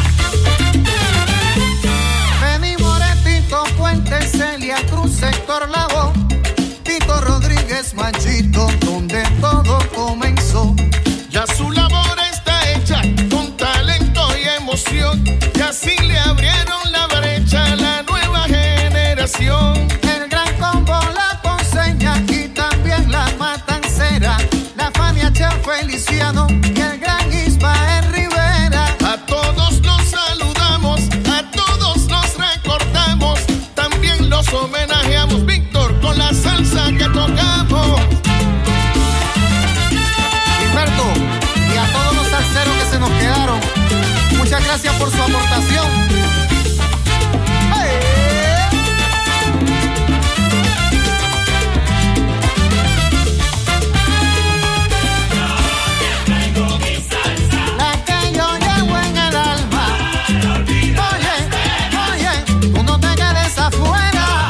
Benny Moretito, Puente, Celia Cruz, Héctor Lavoe, Tito Rodríguez, Machito, donde todo comenzó. Ya su labor está hecha con talento y emoción, y así le abrieron la brecha a la nueva generación. El gran combo, la Ponceña y también la Matancera, la Fania Cheo Feliciano y el gran Ismael Rivera. A todos los saludamos, a todos los recordamos, también los homenajeamos, Víctor, con la salsa que tocamos. Gilberto, y a todos los salseros que se nos quedaron, muchas gracias por su aportación. La que yo llevo en el alma. Oye, tú no te quedes afuera.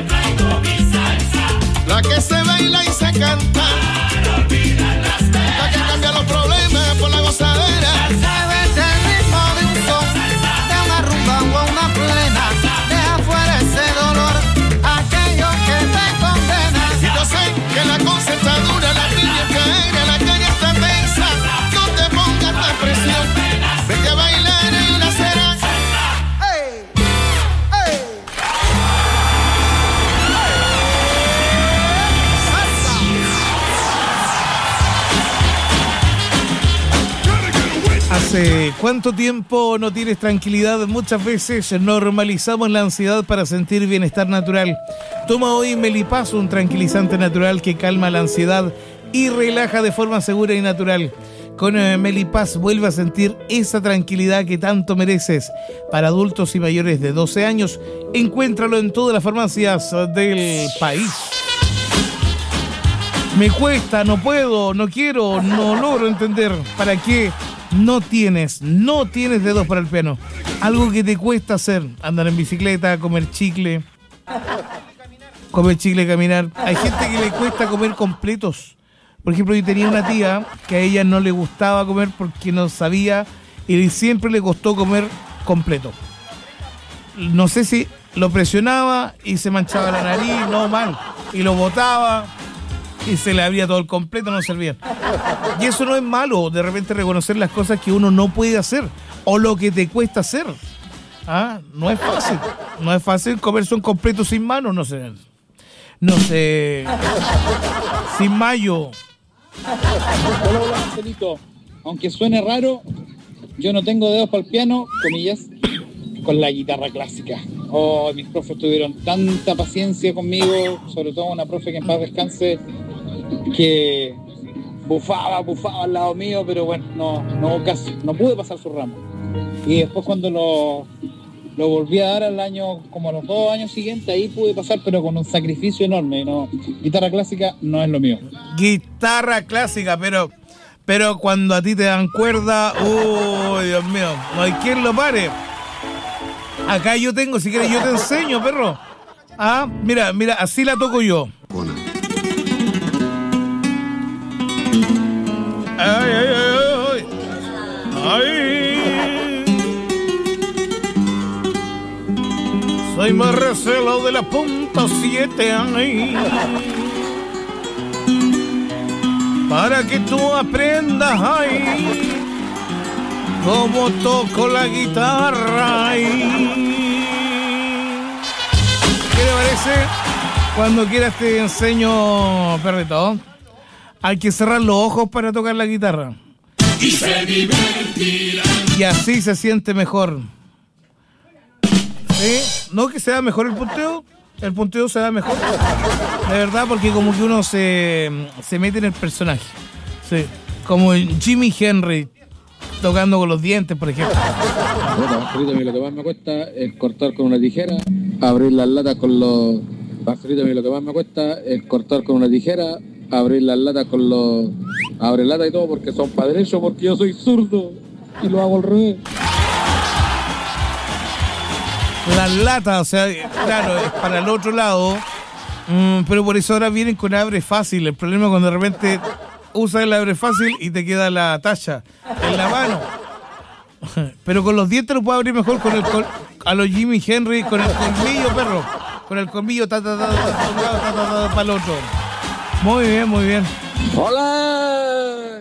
La que se baila y se canta, la que cambia los problemas por la gozadera. Se vete el ritmo de un son. Dice, ¿cuánto tiempo no tienes tranquilidad? Muchas veces normalizamos la ansiedad para sentir bienestar natural. Toma hoy Melipaz, un tranquilizante natural que calma la ansiedad y relaja de forma segura y natural. Con Melipaz vuelve a sentir esa tranquilidad que tanto mereces. Para adultos y mayores de 12 años, encuéntralo en todas las farmacias del país. Me cuesta, no puedo, no quiero, no logro entender. ¿Para qué? No tienes dedos para el piano. Algo que te cuesta hacer. Andar en bicicleta, comer chicle, caminar. Hay gente que le cuesta comer completos. Por ejemplo, yo tenía una tía que a ella no le gustaba comer porque no sabía y siempre le costó comer completo. No sé si lo presionaba y se manchaba la nariz, no mal, y lo botaba y se le abría todo el completo, no servía. Y eso no es malo, de repente reconocer las cosas que uno no puede hacer o lo que te cuesta hacer. No es fácil comerse un completo sin mano, no sé, sin mayo. Hola, Marcelito. Aunque suene raro, yo no tengo dedos para el piano, comillas, con la guitarra clásica. Mis profes tuvieron tanta paciencia conmigo, sobre todo una profe que en paz descanse, que bufaba al lado mío, pero bueno, no pude pasar su ramo. Y después cuando lo volví a dar al año, como a los 2 años siguientes, ahí pude pasar, pero con un sacrificio enorme. No, guitarra clásica no es lo mío. Guitarra clásica, pero cuando a ti te dan cuerda, Dios mío, no hay quien lo pare. Acá yo tengo, si quieres yo te enseño, perro. Mira, así la toco yo. Ay. Soy más recelo de la punta 7, para que tú aprendas, cómo toco la guitarra, ¿Qué le parece? Cuando quieras te enseño, perrito. Hay que cerrar los ojos para tocar la guitarra. Y se divertirá. Y así se siente mejor. ¿Sí? No que sea mejor el punteo se da mejor. De verdad, porque como que uno se mete en el personaje. Sí. Como Jimi Hendrix tocando con los dientes, por ejemplo. Marcelito, lo que más me cuesta es cortar con una tijera, abrir las latas con los... Marcelito, lo que más me cuesta es cortar con una tijera, abrir las latas con los... Abre lata y todo porque son para derecho, porque yo soy zurdo y lo hago al revés. Las latas, o sea, claro, es para el otro lado, pero por eso ahora vienen con abre fácil. El problema es cuando de repente usas el abre fácil y te queda la talla en la mano. Pero con los dientes lo puedo abrir mejor a los Jimi Hendrix, con el colmillo, perro. Con el colmillo, para el otro. Muy bien. ¡Hola!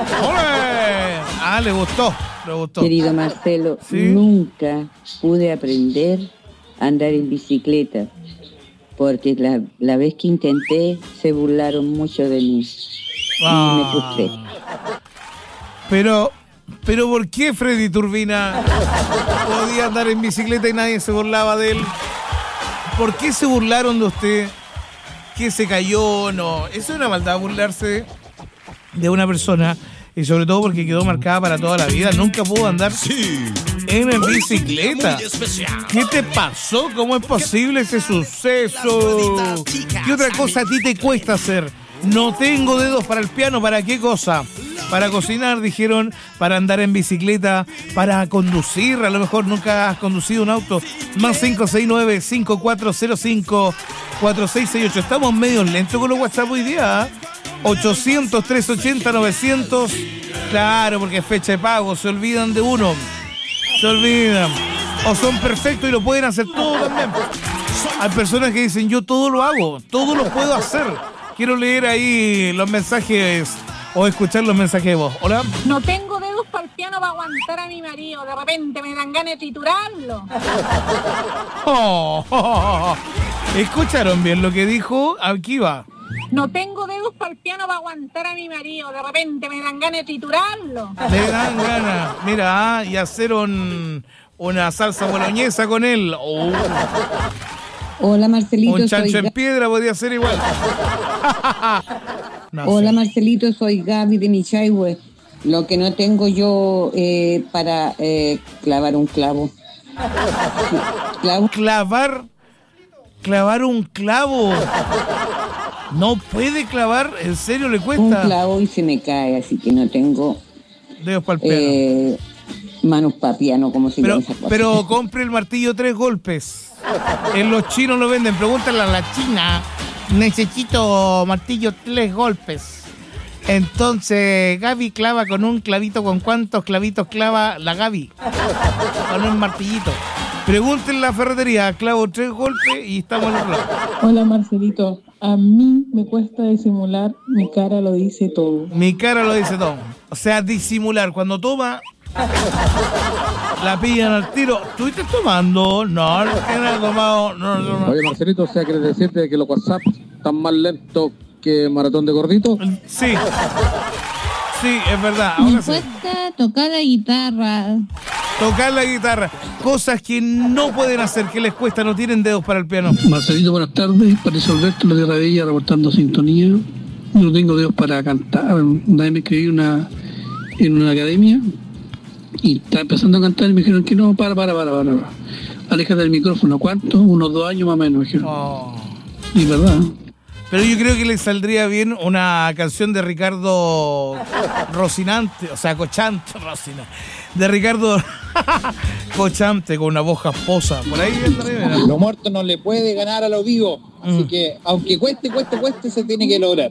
Le gustó. Querido Marcelo, ¿sí? Nunca pude aprender a andar en bicicleta, porque la vez que intenté se burlaron mucho de mí y me frustré. Pero ¿por qué Freddy Turbina podía andar en bicicleta y nadie se burlaba de él? ¿Por qué se burlaron de usted? ¿Que se cayó? No, eso es una maldad, burlarse de una persona. Y sobre todo porque quedó marcada para toda la vida. Nunca pudo andar en bicicleta. ¿Qué te pasó? ¿Cómo es posible ese suceso? ¿Qué otra cosa a ti te cuesta hacer? No tengo dedos para el piano. ¿Para qué cosa? Para cocinar, dijeron. Para andar en bicicleta. Para conducir. A lo mejor nunca has conducido un auto. Más 569-5405-4668. Estamos medio lentos con los WhatsApp hoy día. 800-380-900. Claro, porque es fecha de pago. Se olvidan de uno. Se olvidan. O son perfectos y lo pueden hacer todo también. Hay personas que dicen, yo todo lo hago, todo lo puedo hacer. Quiero leer ahí los mensajes o escuchar los mensajes de voz. Hola. No tengo dedos para el piano para aguantar a mi marido. De repente me dan ganas de triturarlo. ¿Escucharon bien lo que dijo? Aquí va. No tengo dedos para el piano para aguantar a mi marido. De repente me dan ganas de triturarlo. Le dan ganas, mira, y hacer una salsa boloñesa con él. Oh. Hola, Marcelito. Un chancho en piedra podría ser igual. No Hola, sé. Marcelito, soy Gaby de Michaihue. Lo que no tengo yo para clavar un clavo. Clavar un clavo. No puede clavar, ¿en serio le cuesta? Un clavo y se me cae, así que no tengo dedos para el piano. Manos para piano, como se llama esa cosa. Pero compre el martillo 3 golpes. En los chinos lo venden, pregúntale a la china. Necesito martillo 3 golpes. Entonces Gaby clava con un clavito. ¿Con cuántos clavitos clava la Gaby? Con un martillito. Pregúntenle a la ferretería, clavo 3 golpes y estamos en otro lado. Hola, Marcelito. A mí me cuesta disimular, mi cara lo dice todo. Mi cara lo dice todo. O sea, disimular. Cuando toma, la pillan al tiro. ¿Estuviste tomando? No, no he tomado. No. Oye, Marcelito, o sea, ¿quieres decirte que los WhatsApp están más lentos que Maratón de Gordito? Sí. Sí, es verdad. Ahora me cuesta tocar la guitarra. Tocar la guitarra. Cosas que no pueden hacer, que les cuesta, no tienen dedos para el piano. Marcelito, buenas tardes. Para resolverte lo de Radilla reportando sintonía. Yo no tengo dedos para cantar. Una vez me escribí en una academia y estaba empezando a cantar y me dijeron que no, para. Aléjate del micrófono. ¿Cuánto? Unos 2 años más o menos, me dijeron. Oh. Y verdad. Pero yo creo que le saldría bien una canción de Ricardo Rocinante, o sea, Cochante, Rocinante, de Ricardo Cochante con una voz jasposa. Por ahí entra. Lo muerto no le puede ganar a lo vivo, así que aunque cueste, se tiene que lograr.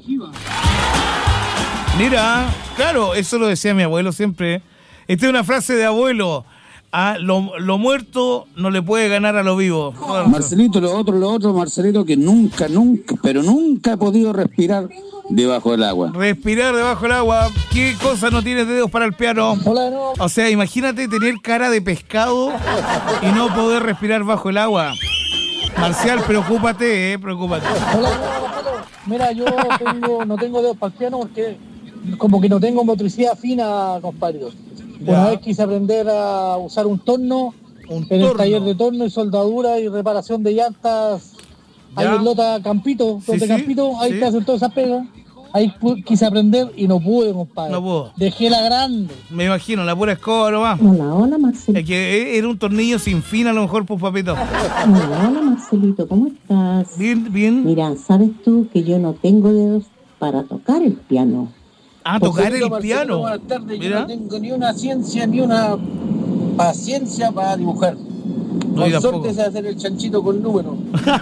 Mira, claro, eso lo decía mi abuelo siempre. Esta es una frase de abuelo. Lo muerto no le puede ganar a lo vivo. Marcelito, lo otro, Marcelito, que nunca he podido respirar debajo del agua. Respirar debajo del agua. ¿Qué cosa no tienes dedos para el piano? Hola, no. O sea, imagínate tener cara de pescado y no poder respirar bajo el agua. Marcial, preocúpate. Hola, no. Mira, yo no tengo dedos para el piano porque como que no tengo motricidad fina, compadre. Una vez quise aprender a usar un torno el taller de torno y soldadura y reparación de llantas. Ahí en Lota Campito, Campito, ahí te hacen todas esas pegas. Ahí quise aprender y no pude, compadre. No pudo. Dejé la grande. Me imagino, la pura escoba nomás. Hola, Marcelito. Es que era un tornillo sin fin a lo mejor, pues, papito. Hola, Marcelito, ¿cómo estás? Bien. Mira, ¿sabes tú que yo no tengo dedos para tocar el piano? Tocar el piano. Buenas tardes. Mira. Yo no tengo ni una ciencia ni una paciencia para dibujar. Con suerte se hacer el chanchito con número.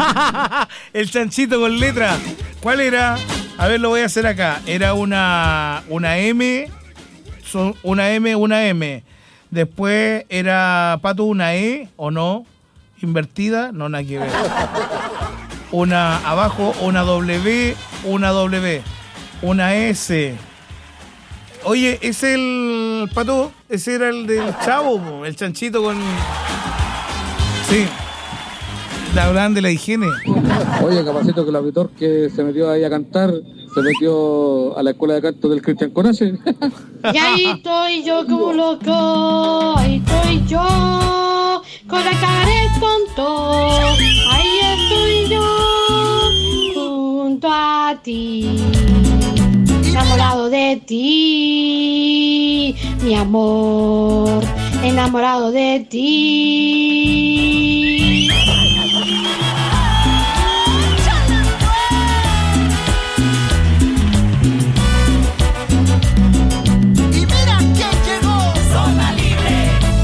El chanchito con letra. ¿Cuál era? A ver, lo voy a hacer acá. Era una M. Una M. Después era, Pato, una E, ¿o no? Invertida. No, nada que ver. Una abajo, una W. Una S. Oye, ese el Pato, ese era el del Chavo, el chanchito con... Sí, la hablaban de la higiene. Oye, capacito que el auditor que se metió ahí a cantar, se metió a la escuela de canto del Cristian Conache. Y ahí estoy yo como loco, ahí estoy yo, con la cara de tonto, ahí estoy yo, junto a ti. Enamorado de ti, mi amor, enamorado de ti. Y mira quién llegó, Zona Libre.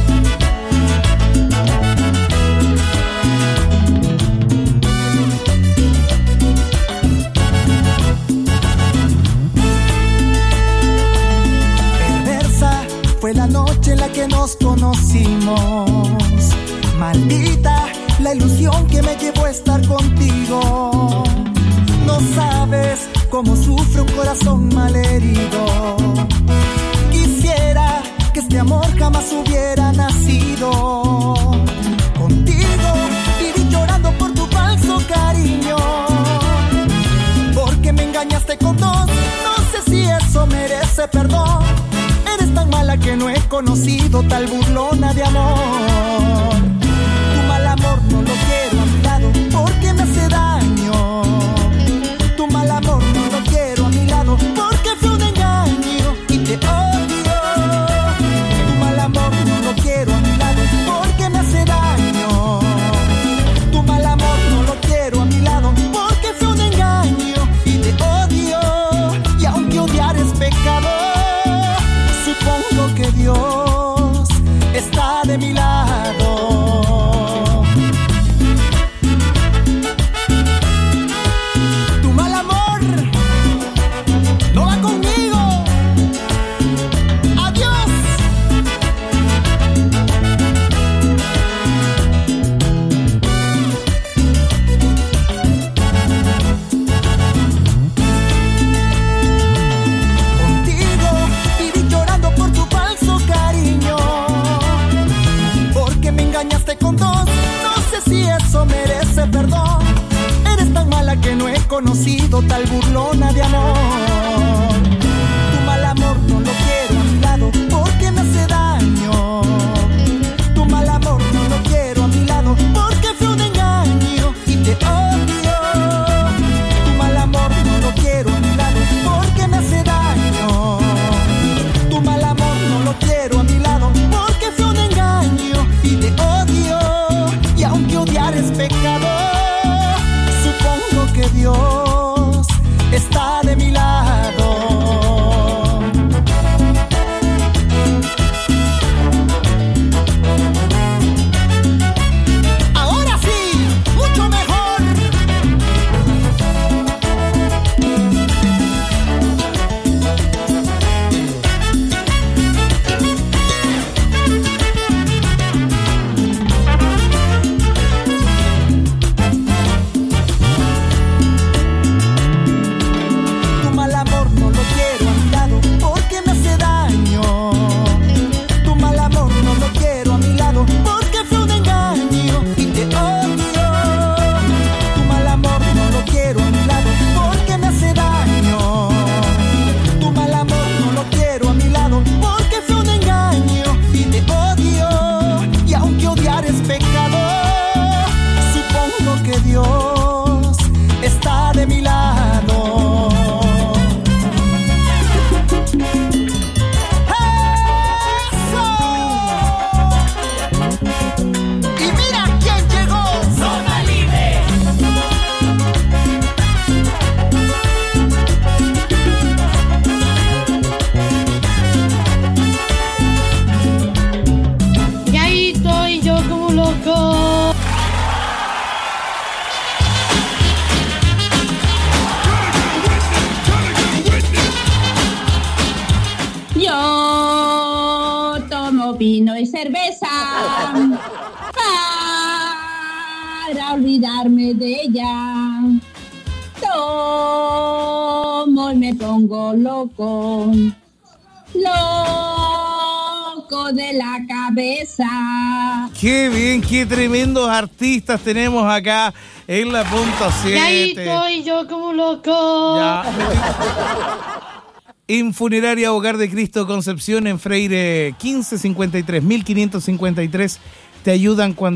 Fue la noche en la que nos conocimos. Maldita la ilusión que me llevó a estar contigo. No sabes cómo sufre un corazón malherido. Quisiera que este amor jamás hubiera nacido. Contigo viví llorando por tu falso cariño. Porque me conocido tal burlona de amor. Tu mal amor no lo quiero a mi lado porque me hace daño. Tu mal amor no lo quiero a mi lado porque fue un engaño y te odio. Tu mal amor no lo quiero a mi lado porque me hace daño. Tu mal amor no lo quiero a mi lado porque fue un engaño y te odio. Y aunque odiar es pecado, supongo que Dios está de mi lado. Tu mal amor no va conmigo. Adiós. Contigo viví llorando por tu falso cariño, porque me engañaste con dos. No sé si eso merece perdón. Eres tan mala que no he conocido tal burlona de amor. Tu mal amor no lo quiero a mi lado porque me hace daño. Tu mal amor no lo quiero a mi lado porque fue un engaño y te odio. Tu mal amor no lo quiero a mi lado porque me hace daño. Tu mal amor no lo quiero a mi lado porque fue un engaño y te odio. Y aunque odiar es pecado, supongo que Dios está de mi lado. Ahora sí, mucho mejor. Tu mal amor no lo quiero a mi lado porque me hace daño. Tu mal amor no lo quiero a mi lado porque fue un engaño y te odio. Tu mal amor no lo quiero a mi lado porque me hace daño. Tu mal amor no lo quiero a mi lado porque fue un engaño y te odio. Y aunque odiar es pecado, supongo que Dios está de mi lado. ¡Eso! Y mira quién llegó. Zona Libre. Y ahí estoy yo como un loco. Yo tomo vino y cerveza para olvidarme de ella. Tomo y me pongo loco, loco de la cabeza. Qué bien, qué tremendos artistas tenemos acá en la punta 7. Y ahí estoy yo como un loco. Ya. En Funeraria Hogar de Cristo Concepción, en Freire 1553, 1553, te ayudan cuando